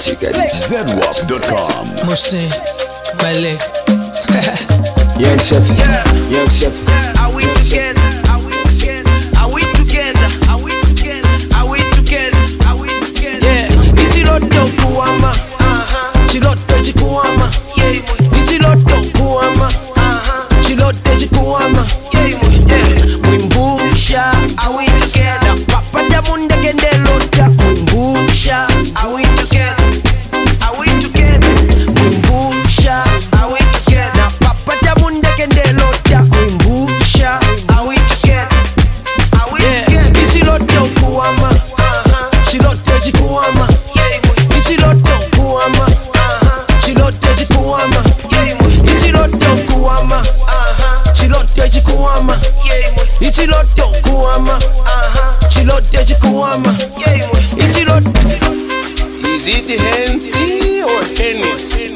ZWAP.com. Mousse, Ballet. Young chef, young chef. Are we together? Are we together? Are we together? Are we together? Are we together? Are we together? Yeah, Ichiroto Kuama. Chiroto Chikuama. Ichiroto Kuama. Chiroto Chikuama. Wimbusha. Are we together? Papa Damunda Gendelota. Wimbusha. Are we together? Are we together? Wimbusha. Are we together? Papa Damunda Gendelota. Wimbusha. Are we together? Are we together? Ichiroto Kuama. Chiroto Chikuama. Ichiroto Kuama. Chiroto Chikuama. Ichiroto Kuama. Chiroto Chikuama. Ichiroto Kuama. Chiroto Chikuama. Ichiroto. Is it Hennessy or Hennessy?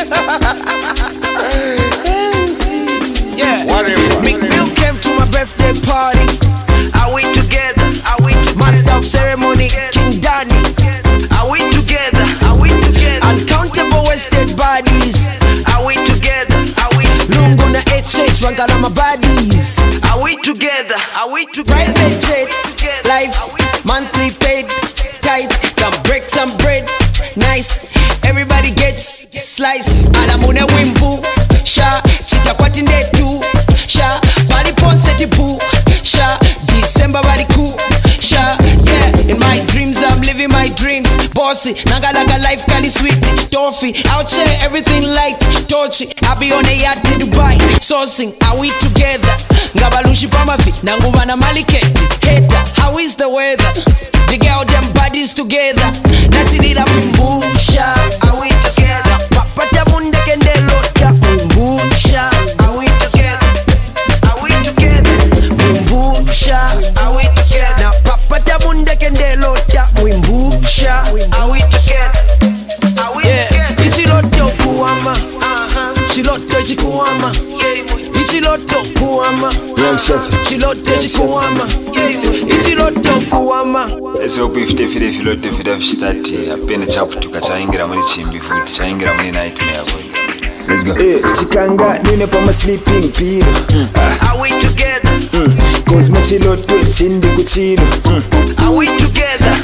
Yeah. Whatever. Big Bill came to my birthday party. Are we together? Are we together? Master of ceremony, King Danny. Are we together? Are we together? Uncountable wasted bodies. Are we together? Are we Lungu na HH, wangala my bodies. Are we together? Are we together? Private jet, life, monthly paid, tight, can break some bread, nice. Everybody gets slice. Alamune wimbu, sha, chitakwati ndetu, sha, bali ponse tipu, sha, December bali ku, sha, yeah. In my dreams, I'm living my dreams. Bossy, nagalaga life kali sweet, toffee. Out here, everything light, torchy. I be on a yacht to Dubai, sourcing. Are we together? Ngabalushi pamavi, nanguva na maliketi. Hater, how is the weather? The girl them bodies together. Nachilira wimbusha. Are we together? Papa Damunda Gendelota. Wimbusha. Are we together? Are we together? Wimbusha. Are we together? Now Papa Damunda Gendelota. Wimbusha. Are we together? Are we Yeah, together? Ichiroto Kuama. Chiroto Chikuama. Ichiroto Kuama. Young chef. Chiroto Chikuama. Ichiroto Kuama. esoku ifite fide filote fida fistati apene chaputuka chaingira muri chimbi futi chaingira muri nightmare boy. Let's go. Chikanga nine pa my sleeping pill. Are we together? Cause machiloto chindi kuchilo. Are we together?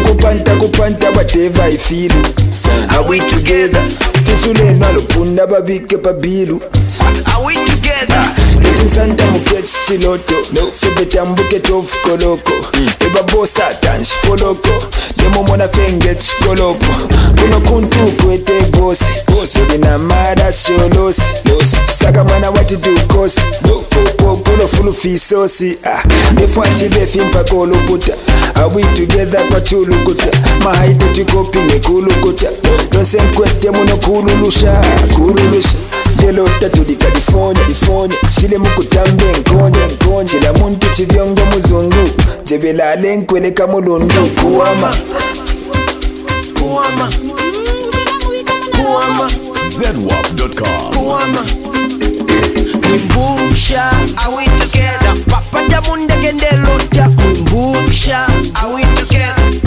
Kupanta whatever I feel. Are we together? Fisule nalopunda babike pabilu. Are we together? Leti santa mukech chiloto. Sebeta mbuke tofu koloko. Eba bosa tanshi foloko. Demo mwana fenge chikoloko. Kuno kuntu kwete bosi. Sobi na mada sholosi. Saka mwana wati do kosi. Polo fulu fisosi. Defo achibe fimpa koloputa. Are we together kwa chulukuta? Mahaide tukopine kulukuta. Donse nkwete muno kululusha. Jelo tatu di California. Chile mukutambe nkonye. Chila muntu chivyongo muzungu. Jebela lenkwele kamulundu. Kuama. ZWAP.com. Kuama. Wimbusha. Are we together? Papa Damunda Gendelota. Wimbusha. Are we together?